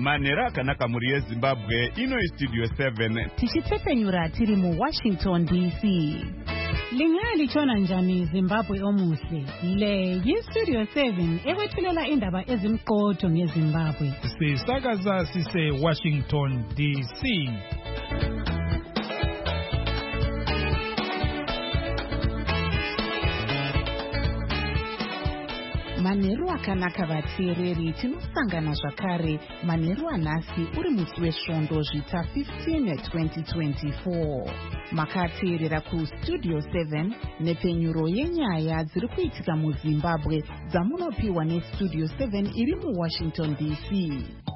manhero akanaka mhuri yezimbabwe. Ino istudio 7 tichitepfenyura tiri muWashington DC. Lingalichona njani Zimbabwe omuhle? Le yistudio 7 ekwethulela indaba ezimqotho ngeZimbabwe. Sisakaza sise Washington DC. Manheru akanaka vateereri, tinosangana zvakare manheru anhasi uri musi wesvondo zvita 15 2024. Makateerera kustudio 7 nepfenyuro yenyaya dziri kuitika muZimbabwe dzamunopiwa nestudio 7 iri muWashington DC.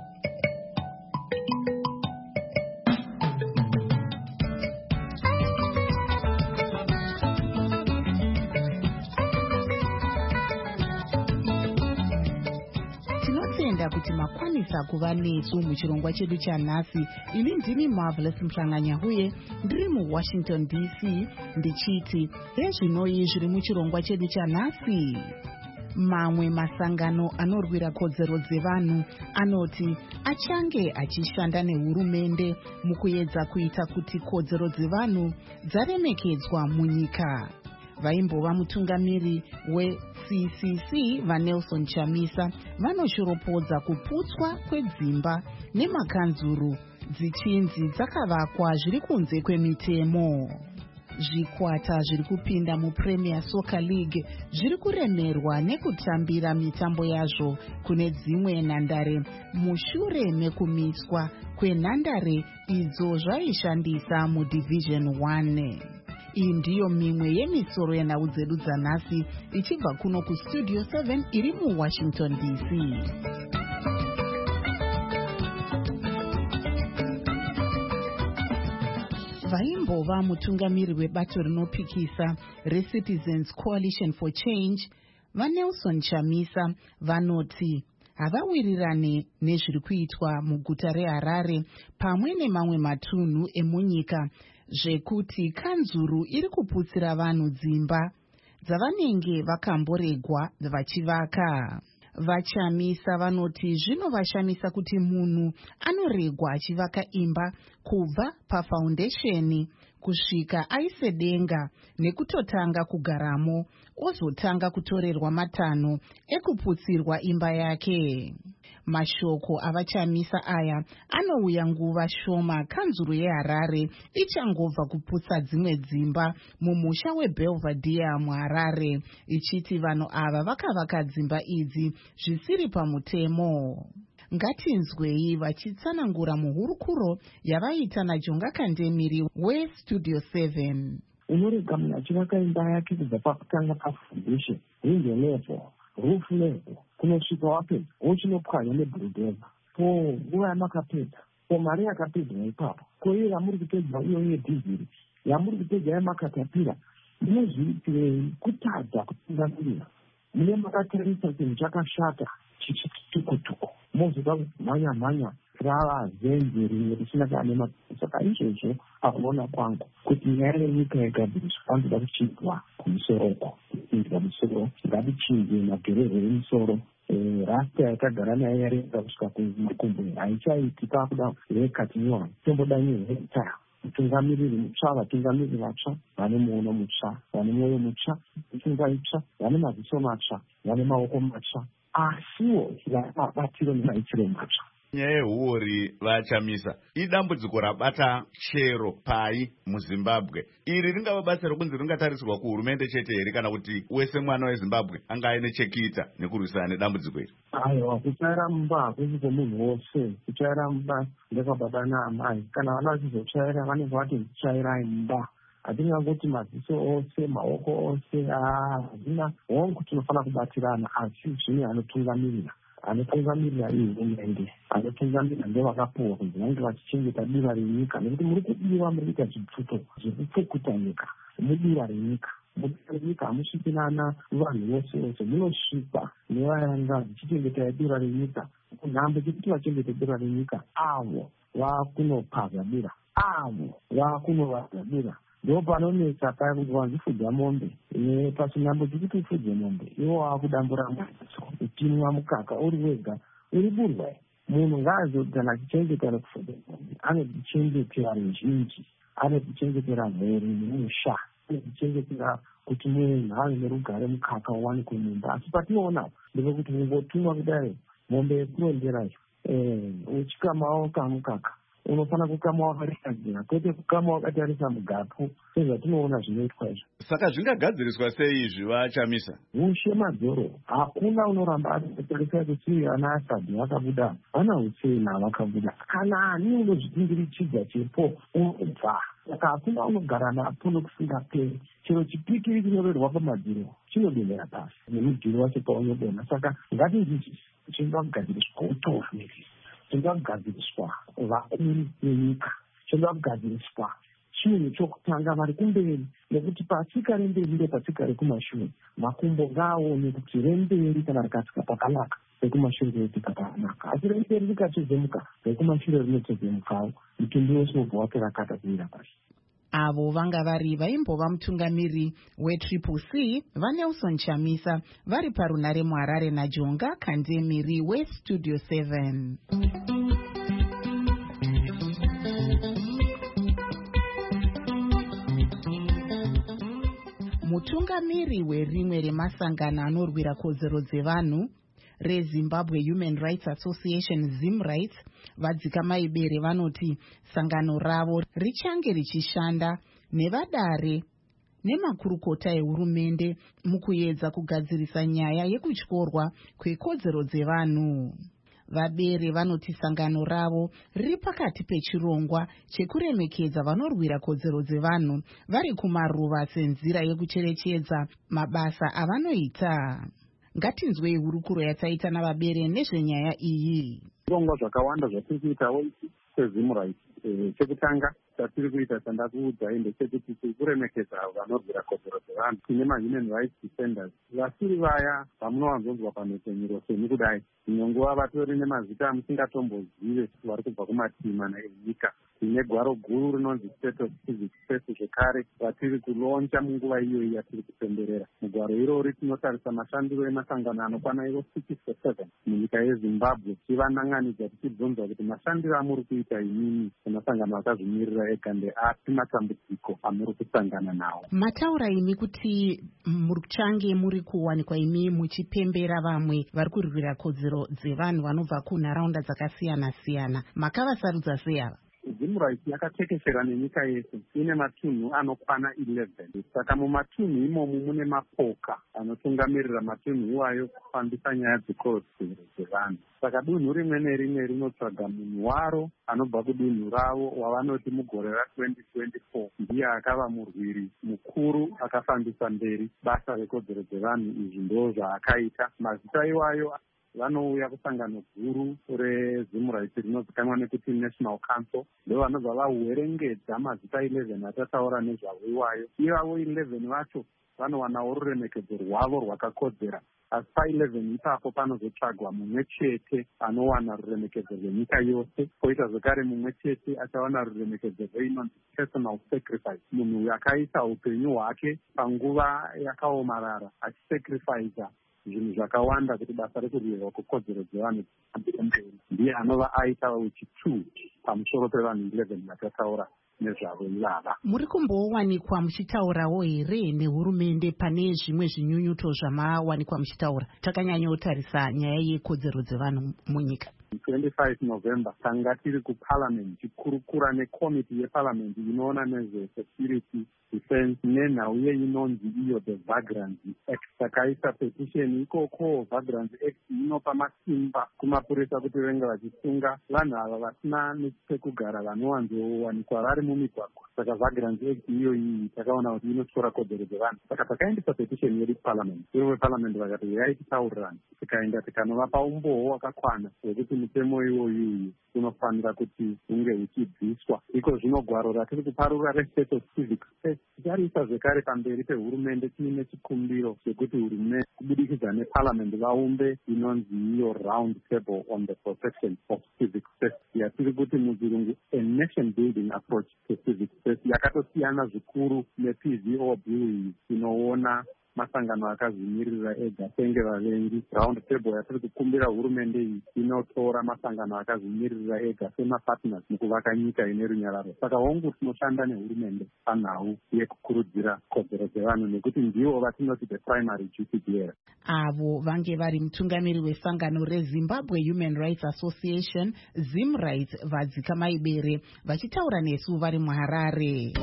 Kuti makwanisa kuva nesu muchirongwa chedu chanhasi. Ini ndimi Marvelous Mhlanganya uye ndiri muWashington DC ndichiti ezvinoi zviri muchirongwa chedu chanhasi. Mamwe masangano anorwira kodzero dzevanhu anoti achange achishanda nehurumende mukuedza kuita kuti kodzero dzevanhu dzaremekedzwa munyika. Vaimbova mutungamiri weCCC vaNelson Chamisa vanoshoropodza kuputswa kwedzimba nemakanzuru dzichinzi dzakavakwa zviri kunze kwemitemo. Zvikwata zviri kupinda muPremier Soccer League zviri kuremerwa nekutambira mitambo yazvo kune dzimwe nhandare mushure mekumiswa kwenhandare idzo zvaishandisa muDivision 1. Iyi ndiyo mimwe yemisoro yenhau dzedu dzanhasi ichibva kuno kustudio 7 iri muWashington DC. Vaimbova mutungamiri webato rinopikisa reCitizens Coalition for Change vaNelson Chamisa vanoti havawirirane nezviri kuitwa muguta reHarare pamwe nemamwe matunhu emunyika zvekuti kanzuru iri kuputsira vanhu dzimba dzavanenge vakamboregwa vachivaka. VaChamisa vanoti zvinovashamisa kuti munhu anoregwa achivaka imba kubva pafaundesheni kusvika aise denga nekutotanga kugaramo ozotanga kutorerwa matanho ekuputsirwa imba yake. Mashoko avaChamisa aya anouya nguva shoma kanzuru yeHarare ichangobva kuputsa dzimwe dzimba mumusha weBelvedere muHarare ichiti vanhu ava vakavaka dzimba idzi zvisiri pamutemo. Ngatinzwei vachitsanangura muhurukuro yavaita naJonga Kandemiri weStudio 7. Unorega munhu achivaka imba yake kubva pakutanga pafoundation, window level, roof level, kunosvika wapedza wochinopwanya nebulldozer. Po nguva yamakapedza, po mari yakapedzwa ipapo, ko iyo yamuri kupedza iyo yedhiziri, yamuri kupedza yamakatapira, munozviitirei kutadza kutungamirira? Mune makatarisa chinhu chakashata chichitukutuku, mozoda kumhanya rava zenze rimwe risina kana mapesa. Saka izvozvo akuona kwangu kuti nyaya yenyika yegadziriswa anoda kuchinjwa kumusoroko, kuchinjwa musoro, ngatichinje magerero emusoro. Rasta yakagara naye yarenga kusvika kumakumbo haichaiti pakuda rekatinywa tomboda nyeheta. Mutungamiriri mutsva, vatungamiriri vatsva vane muono mutsva, vane mwoyo mutsva, pfungwa itsva, vane maziso matsva, vane maoko matsva, asiwo vane mabatiro nemaitiro matsva. Nyaya yehuori vaChamisa idambudziko rabata chero pai muZimbabwe. Iri ringava basa rokunzi ringatarisirwa kuhurumende chete here kana kuti wese mwana weZimbabwe anga aine chekuita nekurwisana nedambudziko iri? Aiwa, kutsvaira mumba hakusi kwemunhu wose. Kutsvaira mumba ndekababa naamai. Kana vana vachizotsvaira vanenge vatozvitsvairai mumba. Hatingangoti maziso ose, maoko ose, hazina hongu tinofanira kubatirana, asi zvine anotungamirira. Anotungamirira ihurumende, anotungamirira ndevakapuwa kuti vange vachichengeta diva renyika, nekuti muri kudiwa muri kuita zvipfuto zvekupfukuta nyika mudiva renyika. Mudiva renyika hamusviki nana vanhu vose vose, munosvikwa nevanga vachichengeta diva renyika. Kunhambo chekuti vachengete diva renyika, avo vakunopaza dira, avo vakunovadza dira. Ndo panonetsa paya kuti wanzifudza mombe, pachinhambo chekuti ufudze mombe, iwo wakudambura mbatso, utimwa mukaka uri wega, uri burwa. munhu ngaazoti kana achichengeta nekufuda mombe anodzichengetera ruzhinji, anodzichengetera mheri nemusha, anodzichengetera kuti munhave nerugare mukaka uwanikwe mumba. Asi patinoona ndepekuti kungotumwa kudai mombe yekuronderayo uchikamawo kamukaka unofana kukama wakarisagina, kwete kukama wakatarisa mugapu sezvatinoona zvinoitwa izvo. Saka zvingagadziriswa sei izvi vaChamisa? Ushe madzoro, hakuna unoramba atatarisa kuti ana Asadhi vakabuda, vana Hussein vakabuda, kana ani unozvipingirichidza chepo unobva. Saka hakuna unogara napo nokusingaperi. Chero chipikiri chinyorerwa pamadziro chinodonhera pasi nemudhuri wacho paunodonha. Saka ngatinzvisi chinoda kugadziriswa utofu, chinoda kugadziriswa vakuru venyika, chinoda kugadziriswa chinhu chokutanga vari kumberi, nekuti patsika remberi ndepatsika rekumashure. Makumbo ngaaone kuti remberi kana rikatsika pakanaka rekumashure rinotsika pakanaka, asi remberi rikachezemuka rekumashure rinochezemukawo. Mutumbi wose wobva watorakata kuwira pasi. Avo vanga vari vaimbova mutungamiri weTriple C vaNelson Chamisa vari parunare muHarare naJonga Kandemiri weStudio 7. Mutungamiri werimwe remasangano anorwira kodzero dzevanhu reZimbabwe Human Rights Association ZimRights vadzika maibere vanoti sangano ravo richange richishanda nevadare nemakurukota ehurumende mukuedza kugadzirisa nyaya yekutyorwa kwekodzero dzevanhu. Vabere vanoti sangano ravo riri pakati pechirongwa chekuremekedza vanorwira kodzero dzevanhu vari kumaruva senzira yekucherechedza mabasa avanoita. Ngatinzwei hurukuro yataita navabere nezvenyaya iyi. Zvirongwa zvakawanda zvatiri kuitawo seZimRights. Chekutanga chatiri kuita chandakuudzai ndechekuti tiri kuremekedza vanorwira kodzero dzevanhu. Tine mahuman rights defenders vasiri vaya vamunowanzonzwa pamhetemiro semi kudai, nyonguva vatori nemazita amusingatombozive vari kubva kumativi mana enyika. Tine gwaro guru rinonzi State of Civic Space zvekare vatiri kulonja munguva iyoyi yatiri kupemberera. Mugwaro irori tinotarisa mashandiro emasangano anokwana ivo 67 munyika yeZimbabwe, tivanan'anidza tichibvunza kuti mashandiro amuri kuita imini semasangano akazvimirira ega ndeapi matambudziko amuri kusangana nawo. Mataura imi kuti muchange muri kuwanikwa imi muchipembera vamwe vari kurwira kodzero dzevanhu vanobva kunharaunda dzakasiyana siyana, makavasarudza sei ava? ZimRights yakatekeshera nenyika yese, ine matunhu anokwana 11. Saka mumatunhu imomu mune mapoka anotungamirira matunhu iwayo kufambisa nyaya dzekodzero dzevanhu. Saka dunhu rimwe nerimwe rinotsvaga munhu waro anobva kudunhu ravo wavanoti mugore ra2024 ndiye akava murwiri mukuru akafambisa mberi basa rekodzero dzevanhu. Izvi ndo zvaakaita. Mazita iwayo vanouya kusangano guru reZimRights rinozikanwa nekuti National Council, ndo vanobva vahuwerengedza mazita 11 atataura nezvavo iwayo. Ivavo 11 vacho vanowanawo ruremekedzo rwavo rwakakodzera, asi pa11 ipapo panozotsvagwa mumwe chete anowana ruremekedzo rwenyika yose, poita zvekare mumwe chete achawana ruremekedzo rweinonzi personal sacrifice, munhu akaisa upenyu hwake panguva yakaomarara achisacrifica zvinhu zvakawanda kuti basa rekurwirwa kwekodzero dzevanhu dzihambire mberi. Ndiye anova aita wechi2 pamusoro pevanhu 11 vatataura nezvavo ivava. Muri kumbowanikwa muchitaurawo here nehurumende pane zvimwe zvinyunyuto zvamawanikwa muchitaura? Takanyanyotarisa nyaya yekodzero dzevanhu munyika. 25 November tanga tiri kuparliament tikurukura nekomiti yeparliament inoona nezvesecurity defense nenhau inonzi iyo the Vagrancy Act. Takaisa petition ikoko. Vagrancy Act inopa masimba kumapurisa kuti venge vachisunga vanhu ava vasina nepekugara vanowanzowanikwa vari mumigwagwa. Saka Vagrancy Act iyo iyi takaona kuti inotora kodzero dzevanhu. Saka takaendesa petition yedu parliament. Ivo veparliament vakati regai titaurirane. Tikaenda tikanovapa umbowo wakakwana wekuti mutemo iwoyu unofanira kuti unge uchibviswa. Iko zvino gwaro ratiri kuparura reState of Civic Space tichariisa zvekare pamberi pehurumende tiine chikumbiro chekuti hurumende kubudikidza neparliament vaumbe inonzi iyo round table on the protection of civic space, yatiri kuti muchirungu a nation building approach to civic space, yakatosiyana zvikuru nePVO bill inoona masangano akazvimirira ega senge vavengi. Round table yatiri kukumbira hurumende iyi inotora masangano akazvimirira ega semapartners mukuvaka nyika ine runyararo. Saka hongu tinoshanda nehurumende panhau yekukurudzira kodzero dzevanhu nekuti ndivo vatinoti the primary duty bearer. Avo vange vari mutungamiri wesangano reZimbabwe Human Rights Association ZimRights Vadzika Maibere vachitaura nesu vari muHarare.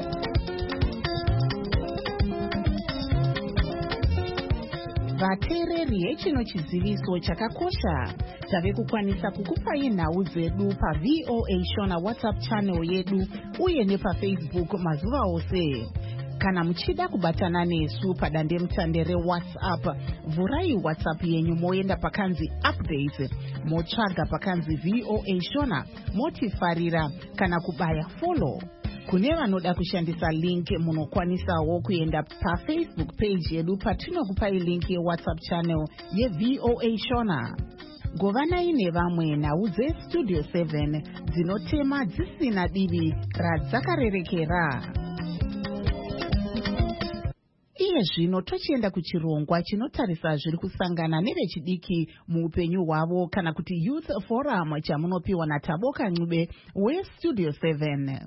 Vateereri hechino chiziviso chakakosha tave kukwanisa kukupai nhau dzedu paVOA Shona WhatsApp channel yedu uye nepaFacebook mazuva ose. Kana muchida kubatana nesu padande mutande reWhatsApp, vurai WhatsApp yenyu moenda pakanzi updates, motsvaga pakanzi VOA Shona, motifarira kana kubaya follow. Kune vanoda kushandisa link munokwanisawo kuenda paFacebook page yedu patinokupai link yeWhatsApp channel yeVOA Shona. Govanai nevamwe nhau dzeStudio 7 dzinotema dzisina divi radzakarerekera. Iye zvino tochienda kuchirongwa chinotarisa zviri kusangana nevechidiki muupenyu hwavo kana kuti Youth Forum chamunopiwa naTaboka Ncube weStudio 7.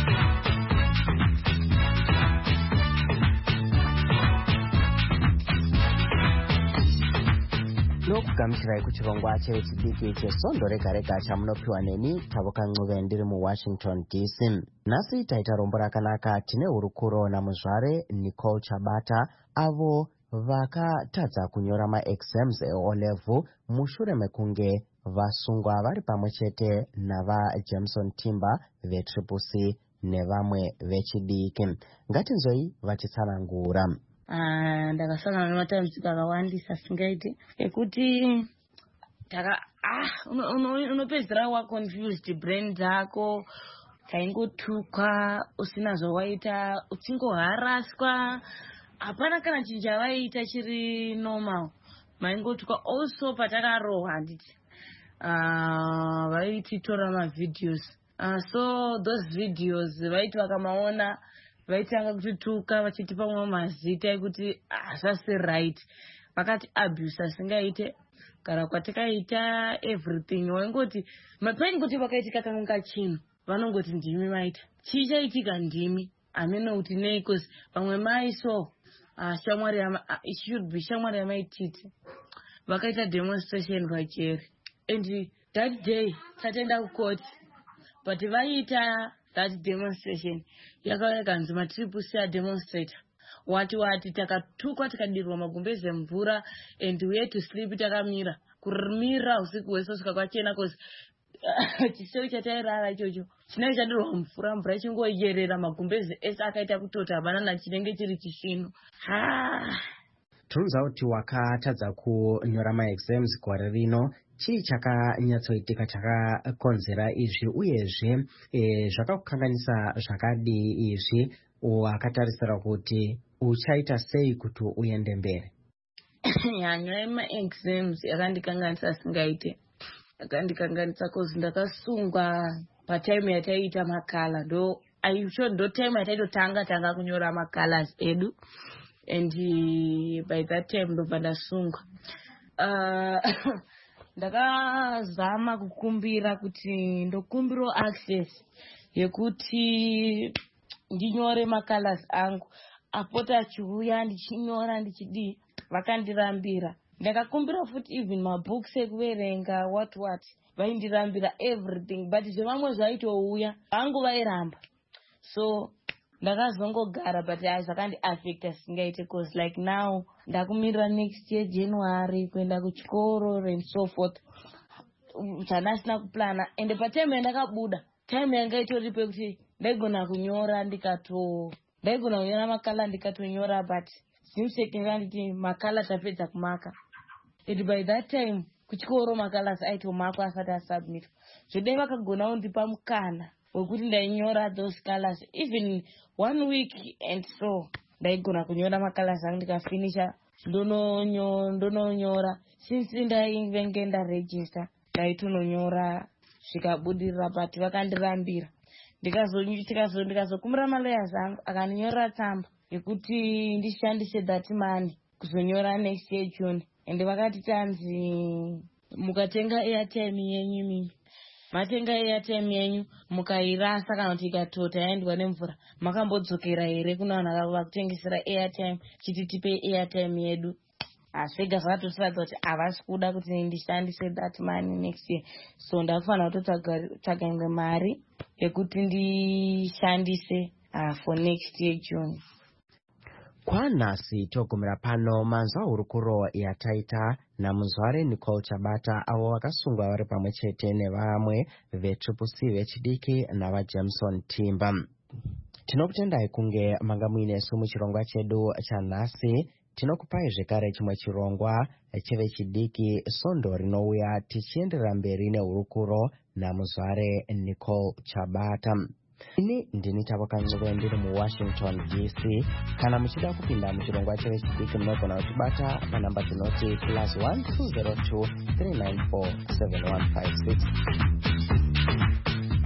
Nokugamishirai kuchirongwa chevechidiki chesondo rega rega chamunopiwa neni Taboka Ncube ndiri muWashington DC. Nhasi taita rombo rakanaka tine hurukuro namuzvare Nicole Chabata avo vakatadza kunyora maexams eOlevel mushure mekunge vasungwa vari pamwe chete navaJameson Timber veCCC nevamwe vechidiki. Ngatinzoi vachitsanangura. Ndakasangana nematambudziko akawandisa singaiti ekuti unopedzisira wa confused brain dzako kaingotuka usina zvawaita uchingoharaswa hapana kana chinhu chavaita chiri normal maingotuka. Also patakarohwa handiti vaititora mavideos so those videos vaiti vakamaona vaitanga kutituka vachitipa mwe mazita ekuti zvasi right vakati abuse asingaite kana kwatakaita everything waingoti mapaingoti vakaitika kanonga chinhu vanongoti ndimi maita chichaitika ndimi ameno kuti nei cause pamwe maiso shamwari should be shamwari yamaititi vakaita demonstration vacheri and that day tataenda kucourt but vaita that demonstration yakauya kanzi maTCC ademonstrator wati takatukwa tikadirwa magumbeze mvura and we had to sleep takamira kumira usiku hwese kusvika kwachena cause chisero chatairara ichocho chinenge chadirwa mvura ichingoyerera magumbeze ese akaita kutota banana chinenge chiri chisvino. Turunza kuti wakatadza kunyora maexams gore rino chii chakanyatsoitika chakakonzera izvi uyezve zvakakukanganisa zvakadii izvi wakatarisira kuti uchaita sei kuti uende mberi? Nyaya yemaexams yakandikanganisa singaite yakandikanganisa cause ndakasungwa patime yataiita makala ndo time yataitotanga kunyora macolors edu and by that time ndobva ndasungwa. Ndakazama kukumbira kuti ndokumbiro access yekuti ndinyore macolors angu apota achiuya ndichinyora ndichidii vakandirambira. Ndakakumbira futi even mabooks ekuverenga what vaindirambira everything but zvevamwe zvaitouya vangu vairamba so ndakazongogara but zvakandi affecta singaite cause like now ndakumirira next year January kuenda kuchikoro and so forth zvandasina kuplana and patime yandakabuda time yanga itoripo kuti ndaigona kunyora makala ndikatonyora but simsekera nditi makala tapedza kumaka and by that time kuchikoro makala aitomakwa asati asubmit zvodai vakagona kundipa mukana wekuti ndainyora those colors even 1 week and so ndaigona kunyora macolors angu ndikafinisha ndononyora since ndaivenge ndaregister ndaitononyora zvikabudirira but vakandirambira ndikazokumbira malawyers angu akaninyorera tsamba yekuti ndishandise that money kuzonyora next year June. Ende vakati tanzi mukatenga airtime yenyu mimi matenga airtime yenyu mukairasa kana kuti ikatota yaendwa nemvura makambodzokera here kuna vanhu vakutengesera airtime chiti tipe airtime yedu. Zvega zvakatotiradza kuti havasi kuda kuti ndishandise that money next year, so ndakufanira kutotsvaga imwe mari yekuti ndishandise for next year June. Kwanhasi togumira pano manzwa hurukuro yataita naMuzvare Nicole Chabata avo vakasungwa vari pamwe chete nevamwe veTriple-C vechidiki navaJameson Timber. Tinokutendai kunge manga muinesu muchirongwa chedu chanhasi. Tinokupai zvekare chimwe chirongwa chevechidiki Sondo rinouya tichienderera mberi nehurukuro naMuzvare Nicole Chabata. Ini ndini Tavokanzove ndiri muWashington DC. Kana muchida kupinda muchirongwa chevechidiki munogona kutibata panhamba dzinoti +1 202 394 7156.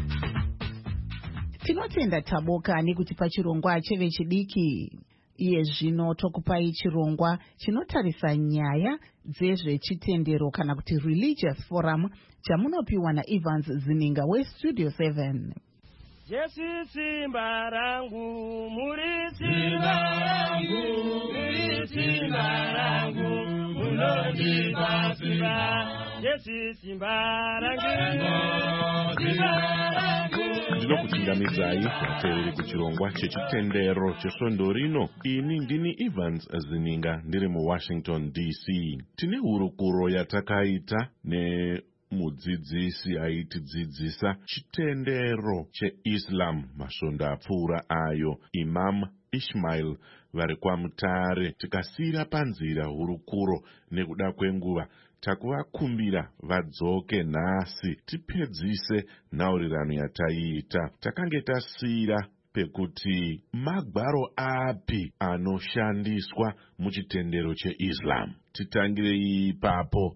Tinotenda Taboka nekuti pachirongwa chevechidiki. Iye zvino tokupai chirongwa chinotarisa nyaya dzezvechitendero kana kuti religious forum chamunopiwa naEvans Zininga weStudio 7. Jesu simba rangu, muri simba rangu, muri simba rangu, munondipa simba. Jesu simba rangu, simba rangu. Ndinokuchingamidzai vateereri kuchirongwa chechitendero cheSondo rino. Ini ndini Evans Zininga ndiri muWashington DC. Tine hurukuro yatakaita mudzidzisi aitidzidzisa chitendero cheIslam masvondo apfuura ayo, Imam Ismail vari kwaMutare. Tikasiyira panzira hurukuro nekuda kwenguva, takuvakumbira vadzoke nhasi tipedzise nhaurirano yataiita. Takange tasiyira pekuti magwaro api anoshandiswa muchitendero cheIslam. Titangire ipapo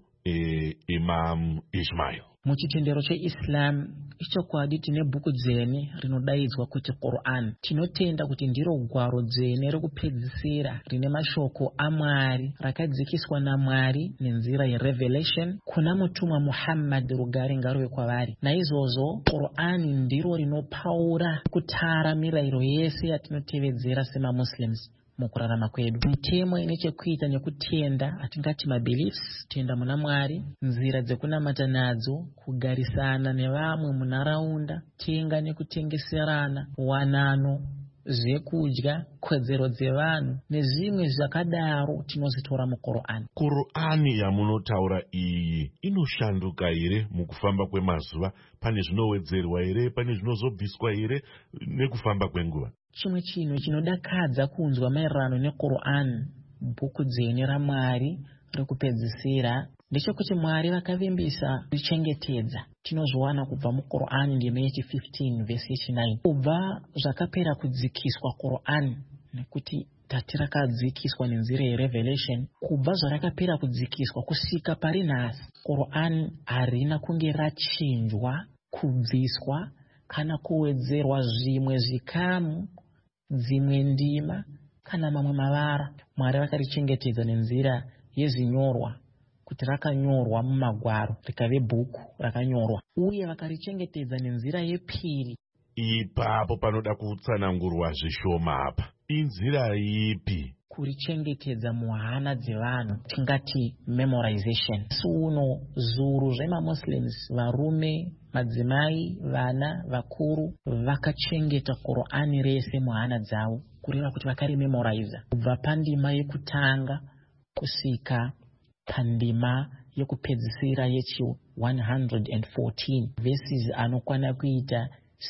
Imam Ismail. Muchitendero cheIslam ichokwadi tine bhuku dzene rinodaidzwa kuti Quran. Tinotenda kuti ndiro gwaro dzene rekupedzisira rine mashoko aMwari rakadzikiswa naMwari nenzira yerevelation kuna mutumwa Muhammad rugare ngaruve kwavari. Naizvozvo Quran ndiro rinopaura kutara mirayiro yese yatinotevedzera semaMuslims mukurarama kwedu. Mitemo ine chekuita nekutenda atingati mabeliefs, tenda muna Mwari, nzira dzekunamata nadzo, kugarisana nevamwe munharaunda, tenga nekutengeserana, wanano, zvekudya, kodzero dzevanhu nezvimwe zvakadaro tinozitora muQur'an. Qur'ani yamunotaura iyi inoshanduka here mukufamba kwemazuva? Pane zvinowedzerwa here? Pane zvinozobviswa here nekufamba kwenguva? Chimwe chinhu chinodakadza kunzwa maererano neQur'an, bhuku dzene raMwari rekupedzisira, ndechekuti Mwari vakavimbisa kuchengetedza. Tinozviwana kubva muQur'an ndime yechi 15 vesi yechi 9. Kubva zvakapera kudzikiswa Qur'an, nekuti tatirakadzikiswa nenzira yerevelation, kubva zvarakapera kudzikiswa kusvika pari nhasi, Qur'an harina kunge rachinjwa, kubviswa kana kuwedzerwa zvimwe zvikamu, dzimwe ndima kana mamwe mavara. Mwari vakarichengetedza nenzira yezinyorwa, kuti rakanyorwa mumagwaro rikave bhuku rakanyorwa, uye vakarichengetedza nenzira yepiri. Ipapo panoda kutsanangurwa zvishoma apa. Inzira ipi? Kurichengetedza muhana dzevanhu, tingati memorization. Suno zuru zvemaMuslims, varume, madzimai, vana, vakuru, vakachengeta Qur'ani rese muhana dzavo, kureva kuti vakarimemoriza kubva pandima yekutanga kusvika pandima yekupedzisira yechi 114 verses anokwana kuita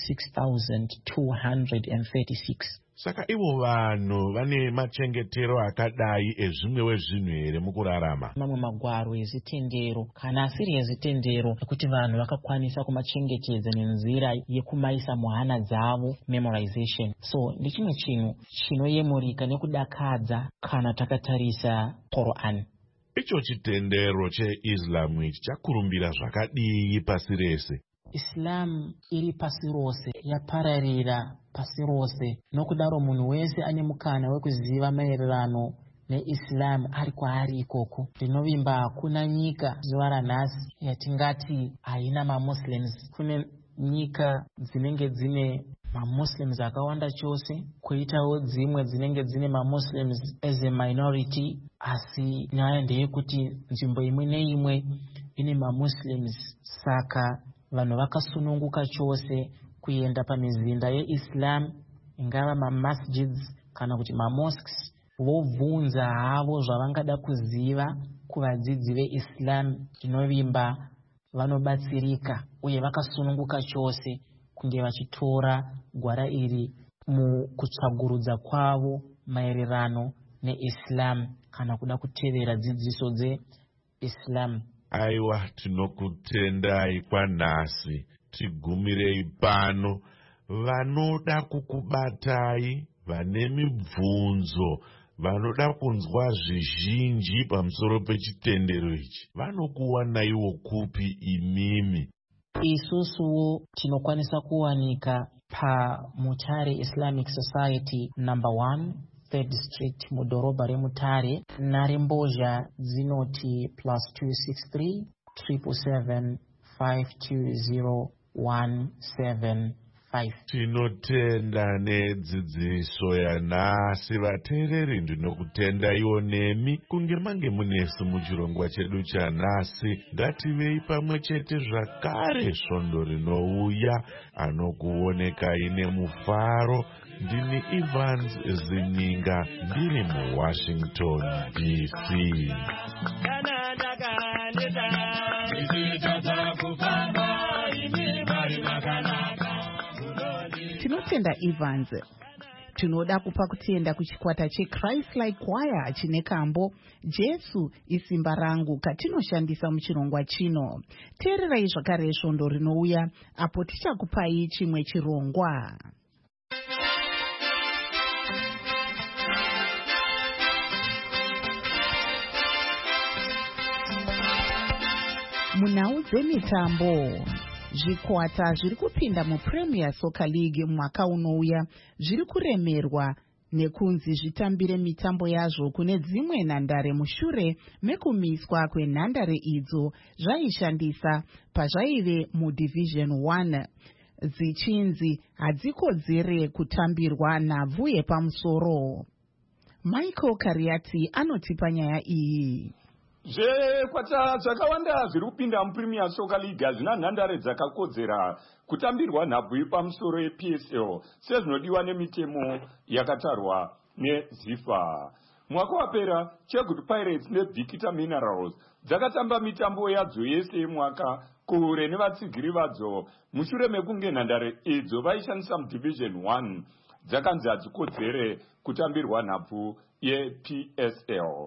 6236. Saka ivo vanhu vane machengetero akadai ezvimwewe zvinhu here mukurarama? Mamwe magwaro ezitendero kana asiri ezitendero ekuti vanhu vakakwanisa kumachengetedza nenzira yekumaisa muhana dzavo, memorization. So ndichimwe chinhu chinoyemurika nekudakadza kana takatarisa Qur'an. Icho chitendero cheIslam ichi chakurumbira zvakadii pasi rese? Islam iri pasi rose, yapararira pasi rose, nokudaro munhu wese ane mukana wekuziva maererano neIslam ari kwaari ikoko. Ndinovimba hakuna nyika zuva ranhasi yatingati haina mamuslims. Kune nyika dzinenge dzine mamuslims akawanda chose, koitawo dzimwe dzinenge dzine mamuslims as a minority, asi nyaya ndeyekuti nzvimbo imwe neimwe ine mamuslims, saka vanhu vakasununguka chose kuenda pamizinda yeIslam, ingava mamasjids kana kuti mamosques, vobvunza havo zvavangada kuziva kuvadzidzi veIslam. Ndinovimba vanobatsirika uye vakasununguka chose kunge vachitora gwara iri mukutsvagurudza kwavo maererano neIslam kana kuda kutevera dzidziso dzeIslam. Aiwa, tinokutendai kwanhasi. Tigumirei pano. Vanoda kukubatai, vane mibvunzo, vanoda kunzwa zvizhinji pamusoro pechitendero ichi, vanokuwanaiwo kupi imimi? Isusuwo tinokwanisa kuwanika paMutare Islamic Society number 1 3rd Street mudhorobha reMutare. Nharembozha dzinoti +263 777 520 175. Tinotenda nedzidziso yanhasi. Vateereri, ndinokutendaiwo nemi kunge mange munesu muchirongwa chedu chanhasi. Ngativei pamwe chete zvakare svondo rinouya, anokuonekai nemufaro. Ndini Evans Zininga, ndiri muWashington DC. Tinotenda Evans. Tinoda kupa kutenda kuchikwata cheChrist-like Choir chine kambo Jesu isimba rangu katinoshandisa muchirongwa chino. Teererai zvakare svondo rinouya apo tichakupai chimwe chirongwa. Munhau dzemitambo, zvikwata zviri kupinda muPremier Soccer League mwaka unouya zviri kuremerwa nekunzi zvitambire mitambo yazvo kune dzimwe nhandare mushure mekumiswa kwenhandare idzo zvaishandisa pazvaive muDivision 1, dzichinzi hadzikodzere kutambirwa nhabvu yepamusoro. Michael Kariati anotipa nyaya iyi. Zvekwata zvakawanda zviri kupinda muPremier Soccer League hazvina nhandare dzakakodzera kutambirwa nhabvu yepamusoro yePSL sezvinodiwa nemitemo yakatarwa neZIFA. Mwaka wapera Chegutu Pirates neVictor Minerals dzakatamba mitambo yadzo yese yemwaka kure nevatsigiri vadzo mushure mekunge nhandare idzo vaishandisa muDivision 1 dzakanzi hadzikodzere kutambirwa nhabvu yePSL.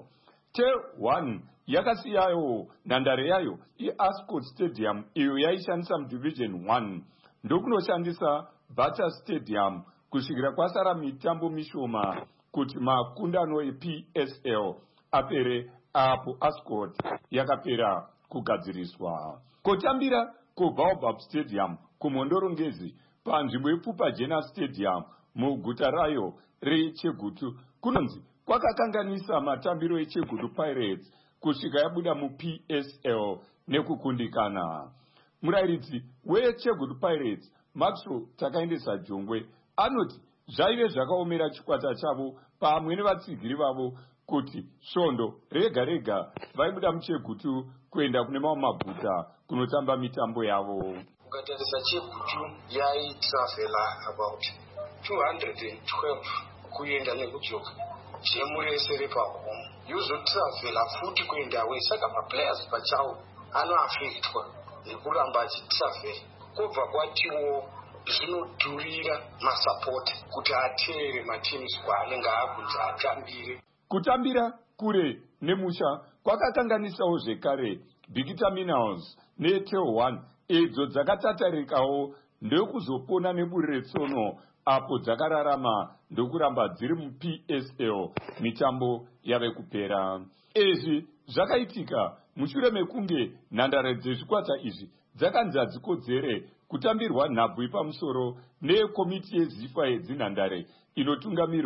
T1 yakasiyayo nhandare yayo iAscot Stadium iyo yaishandisa muDivision 1 ndokunoshandisa Butter Stadium kusvikira kwasara mitambo mishoma kuti makundano ePSL apere, apo Ascot yakapera kugadziriswa. Kutambira kuBaobab Stadium kumhondorongezi panzvimbo yePupa Jena Stadium muguta rayo reChegutu kunonzi kwakakanganisa matambiro eChegutu Pirates kusvika yabuda muPSL nekukundikana. Murairidzi weChegutu Pirates Maxwell Takaendesa Jongwe anoti zvaive zvakaomera chikwata chavo pamwe nevatsigiri vavo kuti svondo rega rega vaibuda muChegutu kuenda kune mamwe maguta kunotamba mitambo yavo. Ukatarisa Chegutu yaitravela about 212 kuenda nekujoka jemu rese repahome yozotravela futi kuenda away, saka maplayers pachawo anoafektwa nekuramba achitravela. Kubva kwatiwo zvinodhurira masapoti kuti ateere mateams kwaanenge akunzi atambire. Kutambira kure nemusha kwakakanganisawo zvekare Victor Minerals neT1 idzo dzakatatarikawo ndokuzopona neburi retsono apo dzakararama ndokuramba dziri muPSL mitambo yave kupera. Izvi zvakaitika mushure mekunge nhandare dzezvikwata izvi dzakanzi hadzikodzere kutambirwa nhabvu yepamusoro nekomiti yeZIFA yedzinhandare inotungamirwa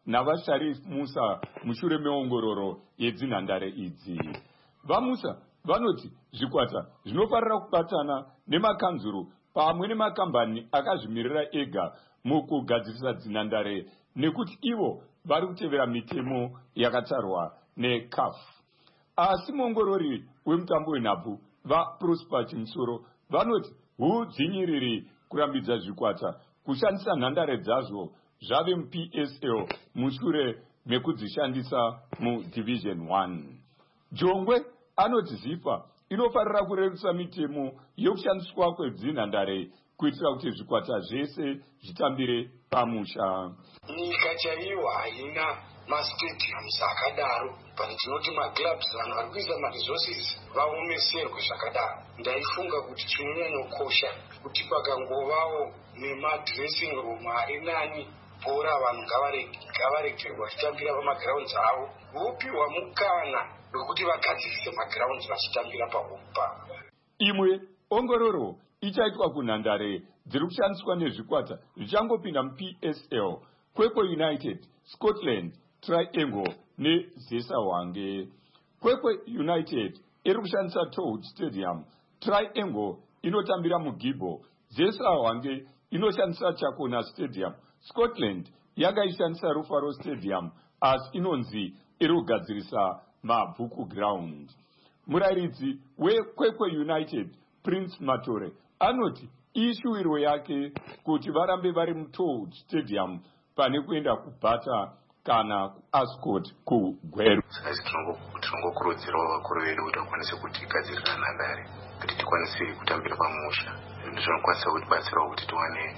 navasharif Musa mushure meongororo yedzinhandare idzi. VaMusa vanoti zvikwata zvinofarira kubatana nemakanzuru pamwe nemakambani akazvimirira ega mukugadzirisa dzinhandare nekuti ivo vari kutevera mitemo yakatarwa neCAF. Asi muongorori wemutambo wenhabvu vaProsper Chimusoro vanoti hudzinyiriri kurambidza zvikwata kushandisa nhandare dzazvo zvave muPSL mushure mekudzishandisa muDivision 1. Jongwe anoti ZIFA inofarira kurerutsa mitemo yekushandiswa kwezinhandare kuitira kuti zvikwata zvese zvitambire pamusha. Nyika chaiyo haina mastadiums akadaro, pani tinoti maclubs vanhu vari kuisa maresources vaomeserwe zvakadaro. Ndaifunga kuti chinonyanyokosha kuti pakangovawo nemadressing room ari nani bhora vanhu ngavaregerwa vachitambira pamagrounds avo, vopiwa mukana wekuti vagadzirise magrounds vachitambira pahompa. Imwe ongororo ichaitwa kunhandare dziri kushandiswa nezvikwata zvichangopinda muPSL, Kwekwe United, Scotland, Triangle neZesa Hwange. Kwekwe United iri kushandisa Toad Stadium, Triangle inotambira muGibbo, Zesa Hwange inoshandisa Chakona Stadium. Scotland yakaishandisa Rufaro Stadium asi inonzi iri kugadzirisa maBhuku Ground. Murayiridzi weKwekwe United Prince Matore anoti ishuwiro yake kuti varambe vari muToad Stadium pane kuenda kuBata kana kuAscot kuGweru. Tinongokurudzirawo vakuru vedu kuti vakwanise kutigadzirira nhandare kuti tikwanise kutambira pamusha. Zvinokwanisa kutibatsirawo kuti tiwane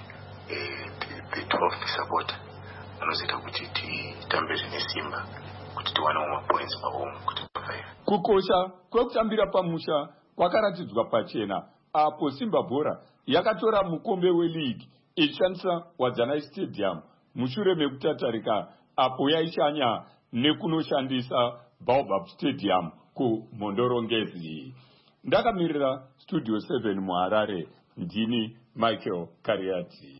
the 12th support anozoita kuti titambe zvine simba kuti tiwanewo mapoints pahome kuti pafaya. Kukosha kwekutambira pamusha kwakaratidzwa pachena apo Simba Bhora yakatora mukombe weleague ichishandisa Wadzanai Stadium mushure mekutatarika apo yaishanya nekunoshandisa Baobab Stadium kuMhondorongezi. Ndakamirira Studio 7 muHarare, ndini Michael Kariati.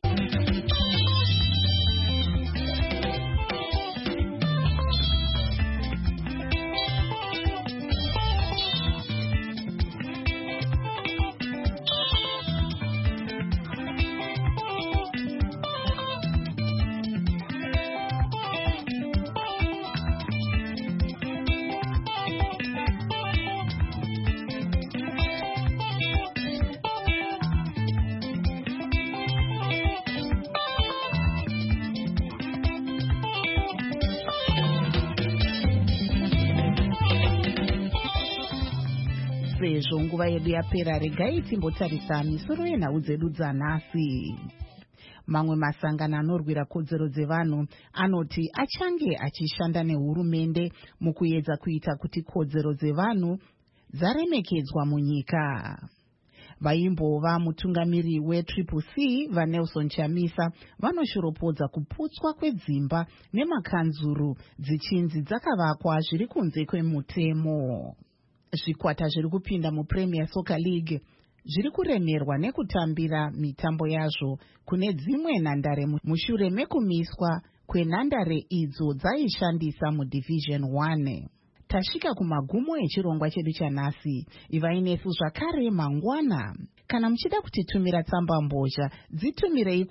Sezvo nguva yedu yapera, regai timbotarisa misoro yenhau dzedu dzanhasi. Mamwe masangano anorwira kodzero dzevanhu anoti achange achishanda nehurumende mukuedza kuita kuti kodzero dzevanhu dzaremekedzwa munyika. Vaimbova mutungamiri weTCC vaNelson Chamisa vanoshoropodza kuputswa kwedzimba nemakanzuru dzichinzi dzakavakwa zviri kunze kwemutemo. Zvikwata zviri kupinda muPremier Soccer League zviri kuremerwa nekutambira mitambo yazvo kune dzimwe nhandare mushure mekumiswa kwenhandare idzo dzaishandisa muDivision 1. Tasvika kumagumo echirongwa chedu chanhasi. Ivai nesu zvakare mangwana. Kana muchida kutitumira tsamba mbozha, dzitumirei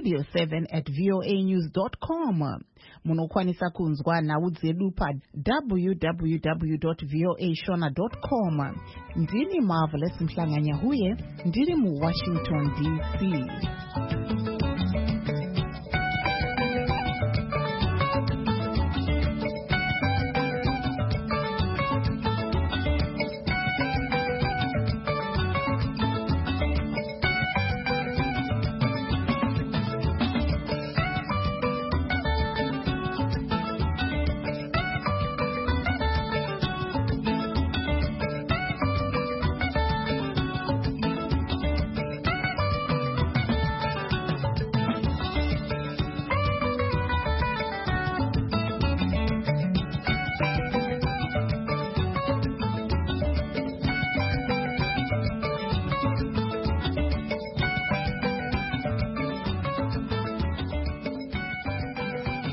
kustudio7@voanews.com. Munokwanisa kunzwa nhau dzedu www.voashona.com. Ndini Marvelous Mhlanganya huye, ndiri muWashington DC.